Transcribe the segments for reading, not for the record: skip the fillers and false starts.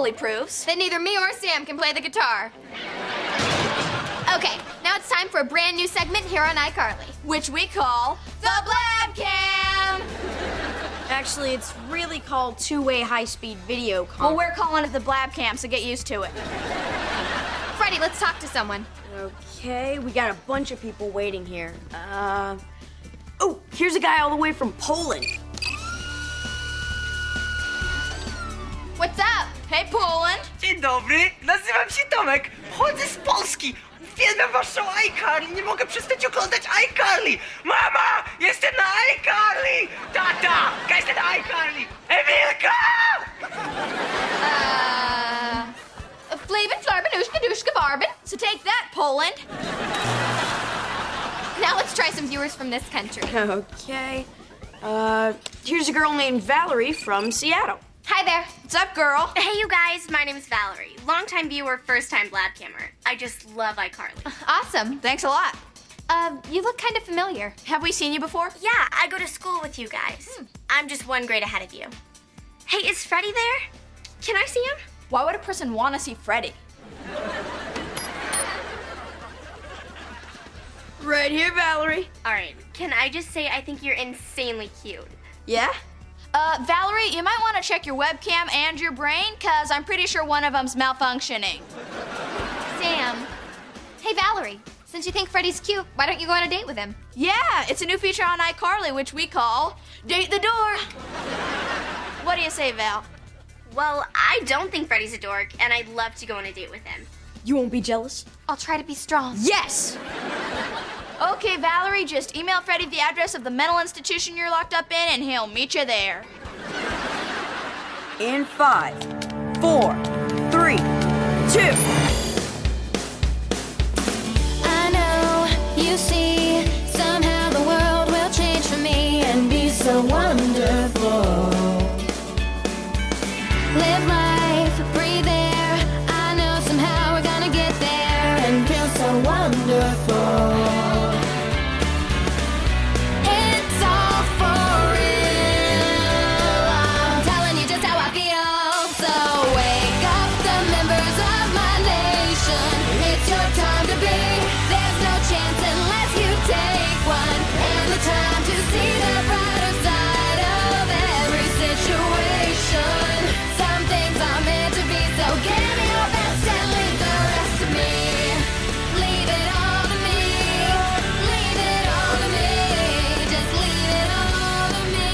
fully proves that neither me or Sam can play the guitar. Okay, now it's time for a brand new segment here on iCarly, which we call the Blab Cam. Actually, it's really called two-way high-speed video Well, we're calling it the Blab Cam, so get used to it. Freddie, let's talk to someone. Okay, we got a bunch of people waiting here. Oh, here's a guy all the way from Poland. What's up? Hey, Poland. Dzień dobry, nazywam się Tomek, chodzę z Polski. Uwielbiam waszą iCarly, nie mogę przestać oglądać iCarly. Mama, jestem na iCarly! Tata, jestem na iCarly! Emilka! Flavin, Flarbin, Ushka, Dushka, Barbin. So take that, Poland. Now let's try some viewers from this country. Okay. Here's a girl named Valerie from Seattle. Hi there. What's up, girl? Hey, you guys. My name is Valerie. Longtime viewer, first-time Blabcammer. I just love iCarly. Awesome. Thanks a lot. You look kind of familiar. Have we seen you before? Yeah, I go to school with you guys. I'm just one grade ahead of you. Hey, is Freddie there? Can I see him? Why would a person want to see Freddie? Right here, Valerie. All right. Can I just say I think you're insanely cute? Yeah? Valerie, you might want to check your webcam and your brain, because I'm pretty sure one of them's malfunctioning. Sam. Hey, Valerie. Since you think Freddie's cute, why don't you go on a date with him? Yeah, it's a new feature on iCarly, which we call Date the Dork. What do you say, Val? Well, I don't think Freddie's a dork, and I'd love to go on a date with him. You won't be jealous? I'll try to be strong. Yes! Okay, Valerie, just email Freddie the address of the mental institution you're locked up in, and he'll meet you there. In 5, 4, 3, 2. I know, you see, somehow the world will change for me and be so wonderful. Live life, breathe air. I know somehow we're gonna get there and feel so wonderful. It's all for real. I'm telling you just how I feel. So wake up the members of my nation. It's your time to be. There's no chance unless you take one. And the time to see the brighter side of every situation. Some things are meant to be, so give me your best and leave the rest to me. Leave it all to me. Leave it all to me. Just leave it all to me.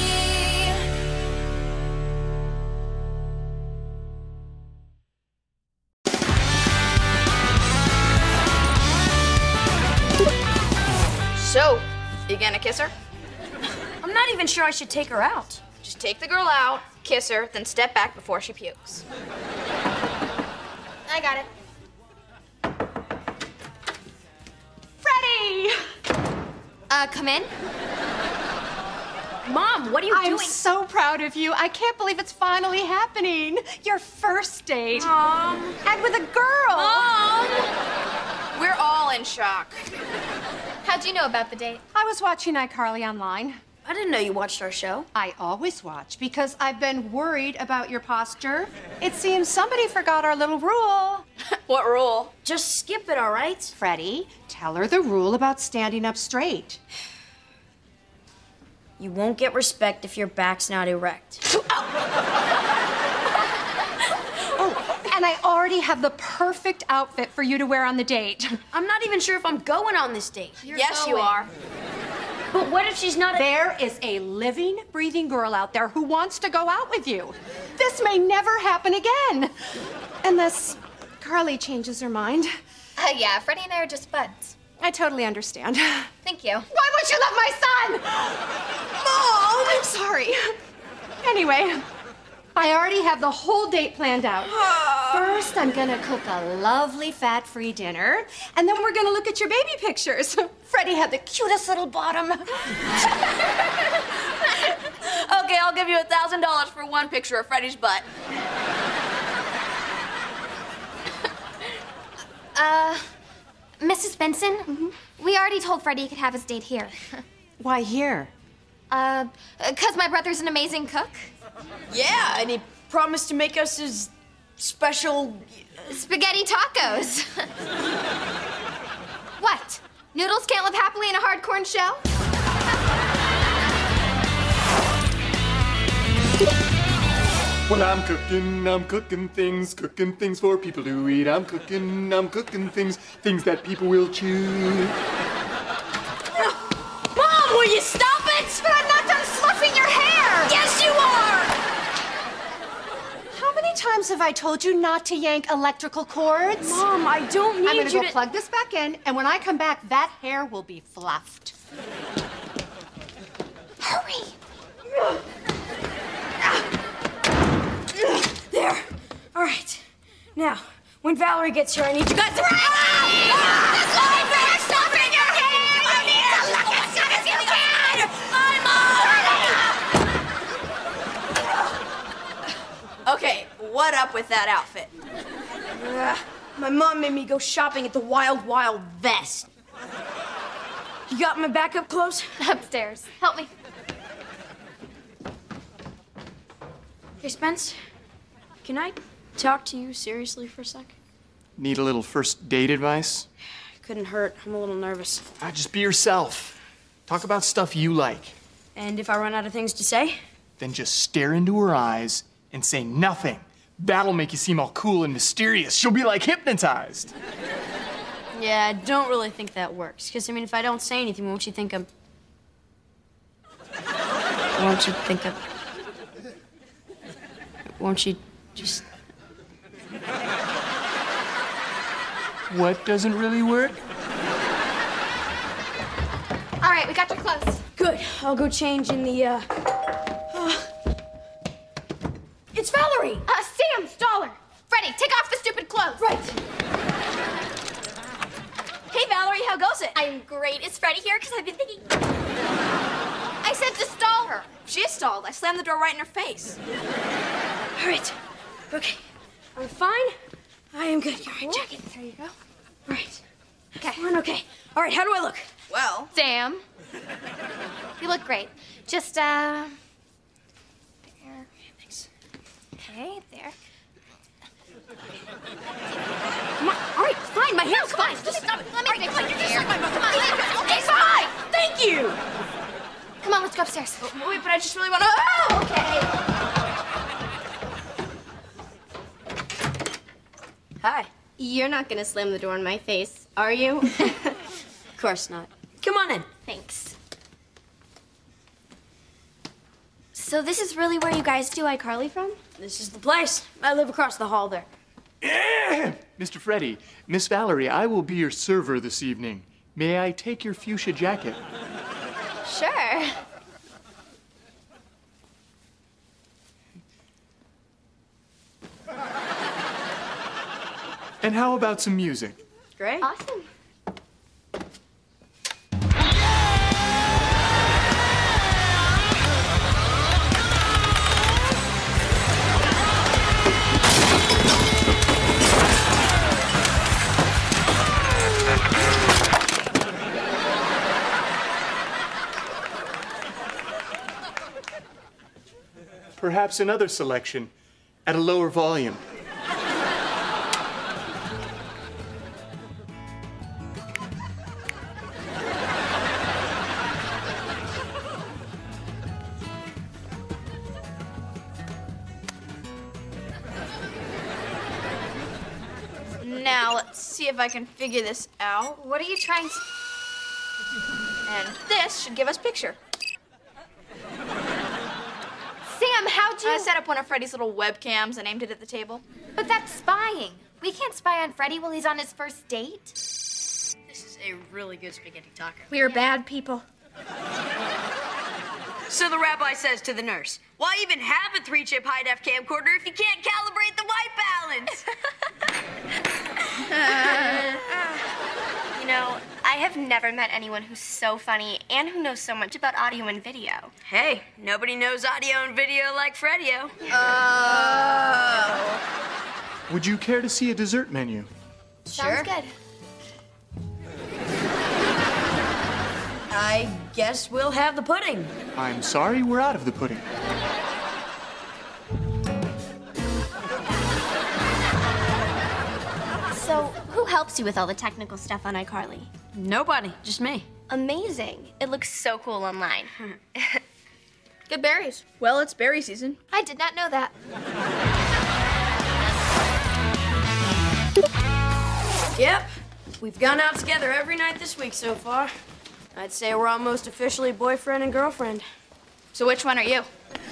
So, you gonna kiss her? I'm not even sure I should take her out. Just take the girl out, kiss her, then step back before she pukes. I got it. Freddie! Come in. Mom, what are you I'm doing? so proud of you. I can't believe it's finally happening. Your first date. And with a girl. Mom! We're all in shock. How'd you know about the date? I was watching iCarly online. I didn't know you watched our show. I always watch because I've been worried about your posture. It seems somebody forgot our little rule. What rule? Just skip it, all right? Freddie, tell her the rule about standing up straight. You won't get respect if your back's not erect. And I already have the perfect outfit for you to wear on the date. I'm not even sure if I'm going on this date. Yes, you are. But what if she's not There is a living, breathing girl out there who wants to go out with you. This may never happen again. Unless Carly changes her mind. Yeah, Freddie and I are just buds. I totally understand. Thank you. Why won't you love my son? Mom! I'm sorry. Anyway, I already have the whole date planned out. First, I'm gonna cook a lovely fat-free dinner, and then we're gonna look at your baby pictures. Freddie had the cutest little bottom. Okay, I'll give you $1,000 for one picture of Freddie's butt. Mrs. Benson, we already told Freddie he could have his date here. Why here? 'Cause my brother's an amazing cook. Yeah, and he promised to make us his special... Spaghetti tacos. What? Noodles can't live happily in a hard corn shell? When I'm cooking things for people to eat. I'm cooking things that people will chew. Mom, will you stop it? But I'm not done fluffing your hair! Yes, you are! How many times have I told you not to yank electrical cords? Mom, I don't need I'm gonna you go to... plug this back in, and when I come back, that hair will be fluffed. Hurry! There. All right. Now, when Valerie gets here, I need you guys to... Stuffing your hair! You need to look as good as you can! I'm all... Okay, what up with that outfit? My mom made me go shopping at the Wild Wild West. You got my backup clothes? Upstairs. Help me. Hey, Spence, can I talk to you seriously for a sec? Need a little first date advice? Couldn't hurt. I'm a little nervous. Just be yourself. Talk about stuff you like. And if I run out of things to say? Then just stare into her eyes and say nothing. That'll make you seem all cool and mysterious. She'll be like hypnotized. Yeah, I don't really think that works. Because, I mean, if I don't say anything, won't you think I'm... Won't you think I'm... Won't you just... What doesn't really work? All right, we got your clothes. Good. I'll go change in the, It's Valerie! Sam, stall her. Freddie, take off the stupid clothes. Right. Hey, Valerie, how goes it? I'm great. Is Freddie here? Because I've been thinking... I said to stall her. She is stalled. I slammed the door right in her face. All right. Okay. I'm fine. I am good. All right, jacket. There you go. All right. Okay. Come on, okay. All right, how do I look? Well, Sam, you look great. Just, there. Thanks. Okay, there. Come on. All right, fine. My hair's fine. Just stop it. Let me fix your hair. my Come on. Okay, fine. Thank you. Come on, let's go upstairs. wait, but I just really want to... Oh, okay. Hi. You're not going to slam the door in my face, are you? Of course not. Come on in. Thanks. So this is really where you guys do iCarly from? This is the place. I live across the hall there. Mr. Freddie, Miss Valerie, I will be your server this evening. May I take your fuchsia jacket? Sure. And how about some music? Great. Awesome. Perhaps another selection at a lower volume. Now, let's see if I can figure this out. What are you trying to... And this should give us picture. Sam, how'd you... I set up one of Freddie's little webcams and aimed it at the table. But that's spying. We can't spy on Freddie while he's on his first date. This is a really good spaghetti taco. We are bad people. So the rabbi says to the nurse, why even have a 3-chip high-def camcorder if you can't calibrate the white balance? You know, I have never met anyone who's so funny and who knows so much about audio and video. Hey, nobody knows audio and video like Freddie-o. Would you care to see a dessert menu? Sounds good. I guess we'll have the pudding. I'm sorry, we're out of the pudding. Who helps you with all the technical stuff on iCarly? Nobody, just me. Amazing. It looks so cool online. Good berries. Well, it's berry season. I did not know that. Yep. We've gone out together every night this week so far. I'd say we're almost officially boyfriend and girlfriend. So which one are you?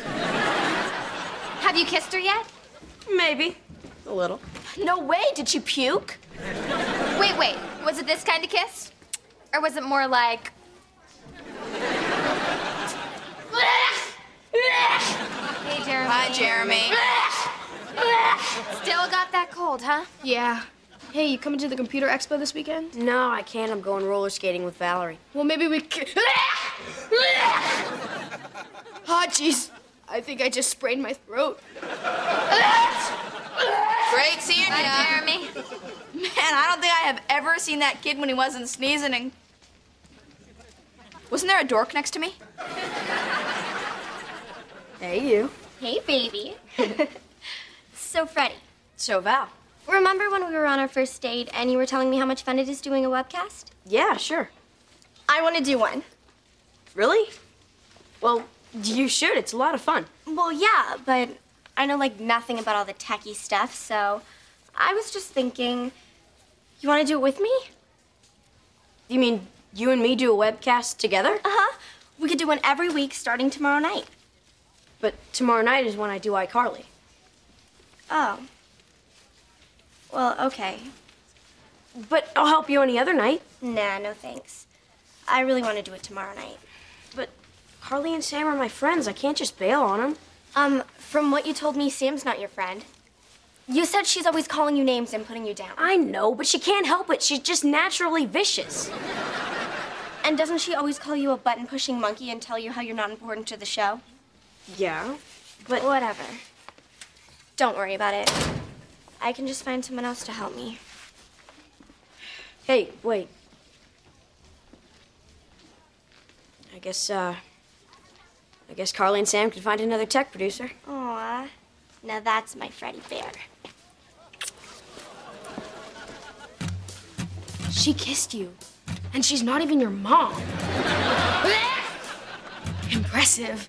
Have you kissed her yet? Maybe. A little. No way. Did she puke? Wait. Was it this kind of kiss? Or was it more like... Hey, Jeremy. Hi, Jeremy. Still got that cold, huh? Yeah. Hey, you coming to the computer expo this weekend? No, I can't. I'm going roller skating with Valerie. Well, maybe we could... Ah, jeez. I think I just sprained my throat. Great seeing you. Hi, Jeremy. Man, I don't think I have ever seen that kid when he wasn't sneezing and... Wasn't there a dork next to me? Hey, you. Hey, baby. So, Freddie, So, Val. remember when we were on our first date and you were telling me how much fun it is doing a webcast? Yeah, sure. I want to do one. Really? Well, you should. It's a lot of fun. Well, yeah, but I know, like, nothing about all the techie stuff, so I was just thinking, you want to do it with me? You mean you and me do a webcast together? Uh-huh. We could do one every week starting tomorrow night. But tomorrow night is when I do iCarly. Oh. Well, okay. But I'll help you any other night. Nah, no thanks. I really want to do it tomorrow night. But Carly and Sam are my friends. I can't just bail on them. From what you told me, Sam's not your friend. You said she's always calling you names and putting you down. I know, but she can't help it. She's just naturally vicious. And doesn't she always call you a button-pushing monkey and tell you how you're not important to the show? Yeah, but... Whatever. Don't worry about it. I can just find someone else to help me. Hey, wait. I guess Carly and Sam could find another tech producer. Aw. Now that's my Freddie Bear. She kissed you. And she's not even your mom. Impressive.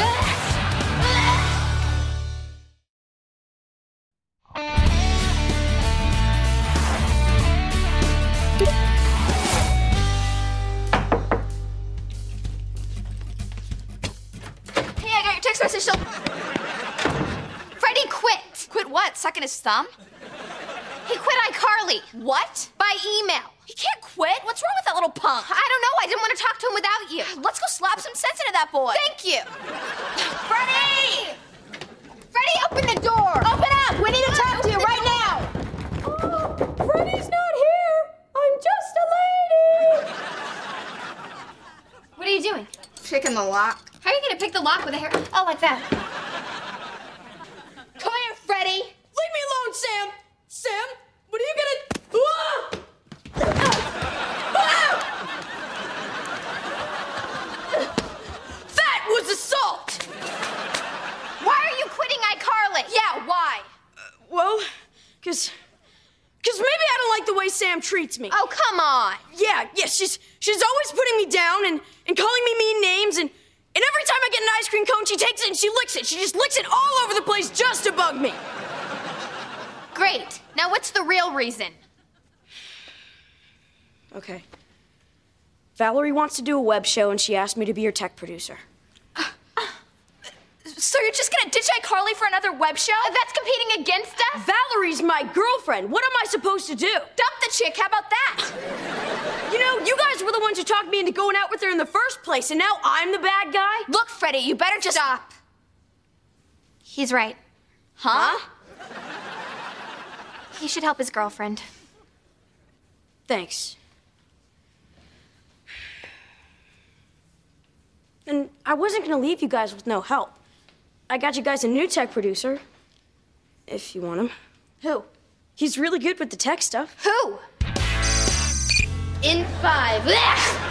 Hey, I got your text message, so... Freddie quit. Quit what? Sucking his thumb? He quit iCarly. What? By email. He can't quit. What's wrong with that little punk? I don't know. I didn't want to talk to him without you. Let's go slap some sense into that boy. Thank you. Freddie! Freddie, open the door. Open up! We need to talk to you right now! Freddie's not here. I'm just a lady. What are you doing? Picking the lock. How are you going to pick the lock with a hair? Oh, like that. Come here, Freddie. Leave me alone, Sam. Sam, what are you gonna... Ah! That was assault! Why are you quitting iCarly? Yeah, why? Well, cause maybe I don't like the way Sam treats me. Oh, come on. Yeah, she's always putting me down and calling me mean names and every time I get an ice cream cone, she takes it and she licks it. She just licks it all over the place just to bug me. Great. Now what's the real reason? Okay. Valerie wants to do a web show and she asked me to be her tech producer. So you're just gonna ditch iCarly for another web show? That's competing against us? Valerie's my girlfriend. What am I supposed to do? Dump the chick, how about that? You know, you guys were the ones who talked me into going out with her in the first place, and now I'm the bad guy? Look, Freddie, you better just... Stop. He's right. Huh? He should help his girlfriend. Thanks. And I wasn't gonna leave you guys with no help. I got you guys a new tech producer, if you want him. Who? He's really good with the tech stuff. Who? In 5, 4,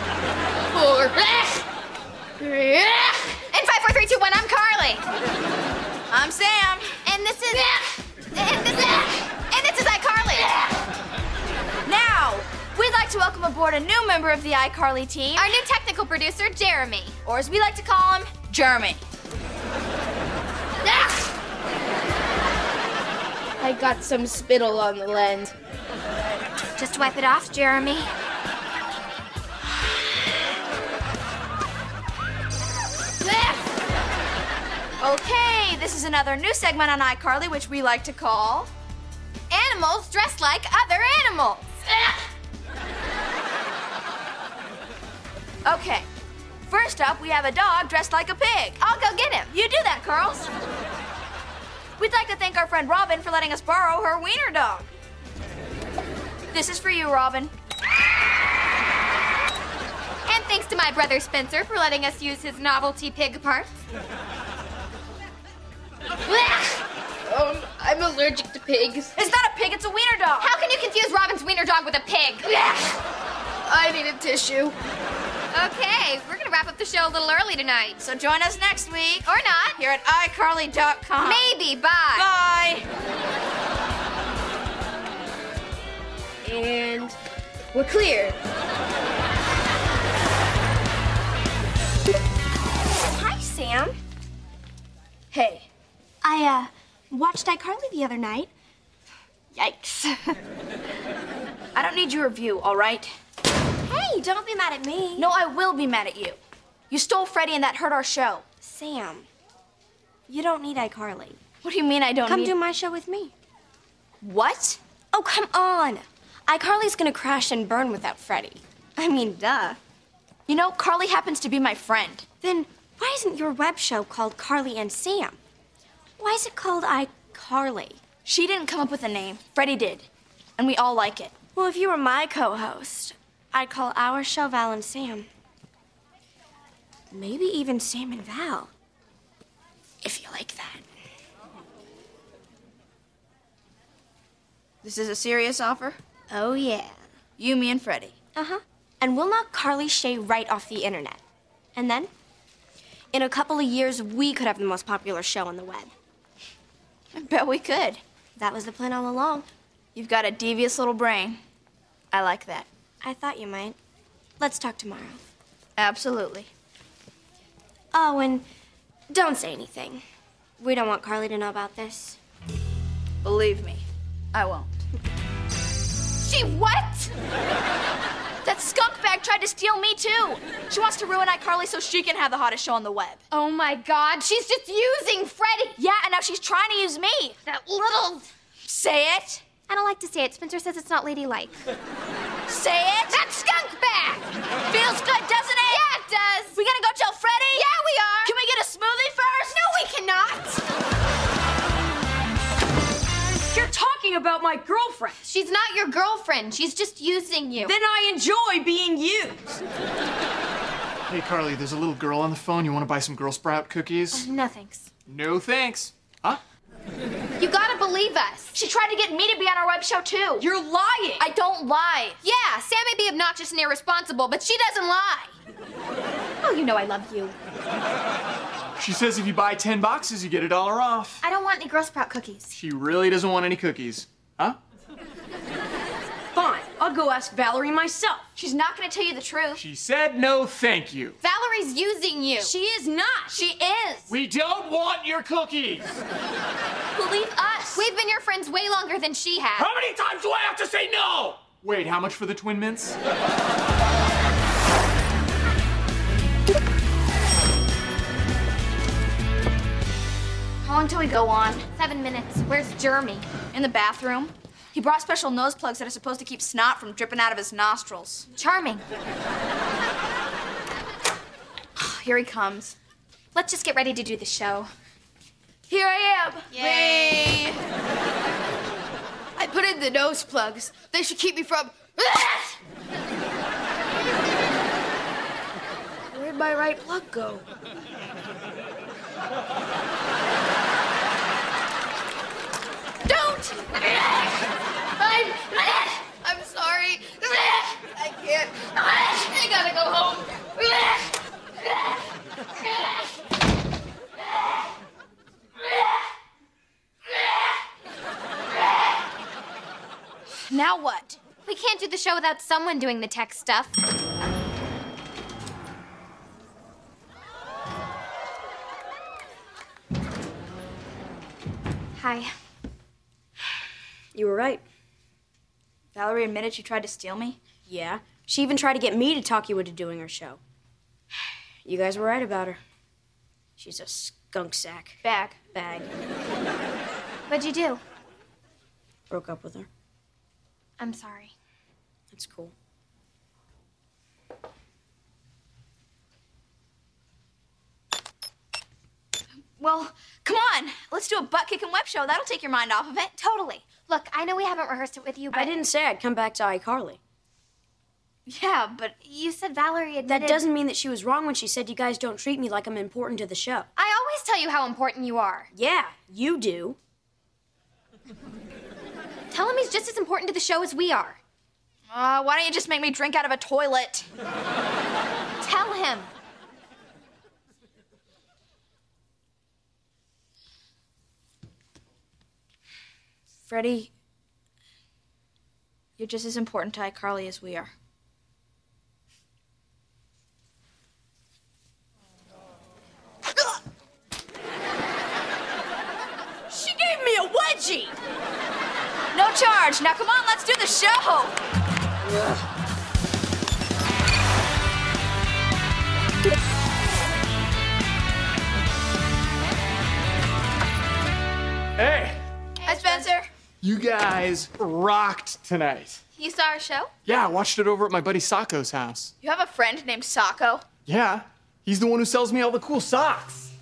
In 5, 4, 3, 2, 1, I'm Carly. I'm Sam. And this is... And this is iCarly. like to welcome aboard a new member of the iCarly team. Our new technical producer, Jeremy. Or as we like to call him, Jeremy. I got some spittle on the lens. Just wipe it off, Jeremy. Okay, this is another new segment on iCarly, which we like to call... Animals dressed like other animals. Okay, first up, we have a dog dressed like a pig. I'll go get him. You do that, Carls. We'd like to thank our friend Robin for letting us borrow her wiener dog. This is for you, Robin. And thanks to my brother Spencer for letting us use his novelty pig parts. I'm allergic to pigs. It's not a pig, it's a wiener dog. How can you confuse Robin's wiener dog with a pig? I need a tissue. Okay, we're gonna wrap up the show a little early tonight. So join us next week. Or not. Here at iCarly.com. Maybe, bye. Bye. And we're clear. Hi, Sam. Hey. I watched iCarly the other night. Yikes. I don't need your review, all right? Hey, don't be mad at me. No, I will be mad at you. You stole Freddie and that hurt our show. Sam, you don't need iCarly. What do you mean I don't Come need... do my show with me. What? Oh, come on. iCarly's gonna crash and burn without Freddie. I mean, duh. You know, Carly happens to be my friend. Then why isn't your web show called Carly and Sam? Why is it called iCarly? She didn't come up with a name. Freddie did. And we all like it. Well, if you were my co-host, I'd call our show Val and Sam. Maybe even Sam and Val. If you like that. This is a serious offer? Oh, yeah. You, me, and Freddie. Uh-huh. And we'll knock Carly Shay right off the internet. And then, in a couple of years, we could have the most popular show on the web. I bet we could. That was the plan all along. You've got a devious little brain. I like that. I thought you might. Let's talk tomorrow. Absolutely. Oh, and don't say anything. We don't want Carly to know about this. Believe me, I won't. She what? That skunk bag tried to steal me, too. She wants to ruin iCarly so she can have the hottest show on the web. Oh my God, she's just using Freddie. Yeah, and now she's trying to use me. That little... Say it. I don't like to say it. Spencer says it's not ladylike. Say it. That skunk bag! Feels good, doesn't it? Yeah, it does. We gonna go tell Freddie? Yeah, we are. Can we get a smoothie first? No, we cannot. You're talking about my girlfriend. She's not your girlfriend. She's just using you. Then I enjoy being used. Hey, Carly, there's a little girl on the phone. You want to buy some Girl Sprout cookies? No, thanks. No thanks. Huh? You gotta believe us. She tried to get me to be on our web show, too. You're lying. I don't lie. Yeah, Sam may be obnoxious and irresponsible, but she doesn't lie. Oh, you know I love you. She says if you buy 10 boxes, you get $1 off. I don't want any Girl Sprout cookies. She really doesn't want any cookies. Huh? Fine, I'll go ask Valerie myself. She's not gonna tell you the truth. She said no thank you. Valerie's using you. She is not. She is. We don't want your cookies. Believe us. We've been your friends way longer than she has. How many times do I have to say no? Wait, how much for the Twin Mints? How long till we go on? 7 minutes. Where's Jeremy? In the bathroom. He brought special nose plugs that are supposed to keep snot from dripping out of his nostrils. Charming. Here he comes. Let's just get ready to do the show. Here I am. Yay! I put in the nose plugs. They should keep me from... Where'd my right plug go? Don't! I'm sorry. I can't. I gotta go home. Now what? We can't do the show without someone doing the tech stuff. Hi. You were right. Valerie admitted she tried to steal me? Yeah. She even tried to get me to talk you into doing her show. You guys were right about her. She's a skunk sack. Bag. What'd you do? Broke up with her. I'm sorry. That's cool. Well, come on. Let's do a butt-kicking web show. That'll take your mind off of it. Totally. Look, I know we haven't rehearsed it with you, but... I didn't say I'd come back to iCarly. Yeah, but You said Valerie admitted... That doesn't mean that she was wrong when she said you guys don't treat me like I'm important to the show. I always tell you how important you are. Yeah, you do. Tell him he's just as important to the show as we are. why don't you just make me drink out of a toilet? Tell him. Freddie, you're just as important to iCarly as we are. She gave me a wedgie! No charge. Now come on, let's do the show. Hey, Hi, Spencer. you guys rocked tonight. You saw our show? Yeah, I watched it over at my buddy Sacco's house. You have a friend named Sacco? Yeah, he's the one who sells me all the cool socks.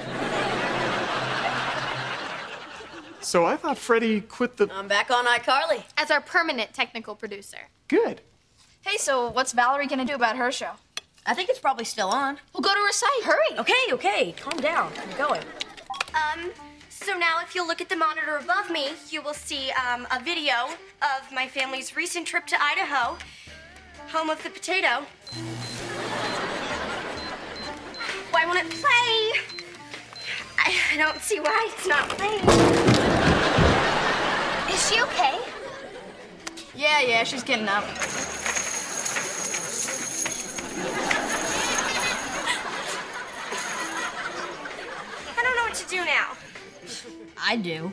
So I thought Freddie quit the... I'm back on iCarly. As our permanent technical producer. Good. Hey, so what's Valerie gonna do about her show? I think it's probably still on. We'll go to her site. Hurry. Okay, calm down. I'm going. So now if you'll look at the monitor above me, you will see a video of my family's recent trip to Idaho, home of the potato. Why won't it play? I don't see why it's not playing. Is she okay? Yeah, she's getting up. I don't know what to do now. I do.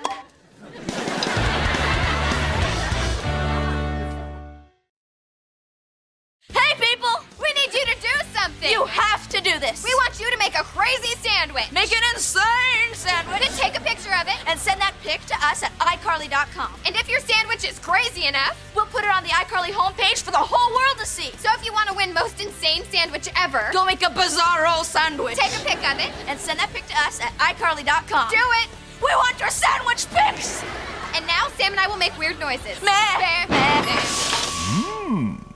Hey, people! We need you to do something. You have to do this. We want you to make a crazy sandwich. Make an insane sandwich. Then take a picture of it. And send that pic to us at iCarly.com. And if your sandwich is crazy enough, We'll put it on the iCarly homepage for the whole world to see. so if you want to win most insane sandwich ever, Go make a bizarro sandwich. take a pic of it. And send that pic to us at iCarly.com. Do it. We want your sandwich pics. And now Sam and I will make weird noises. Meh. There. There.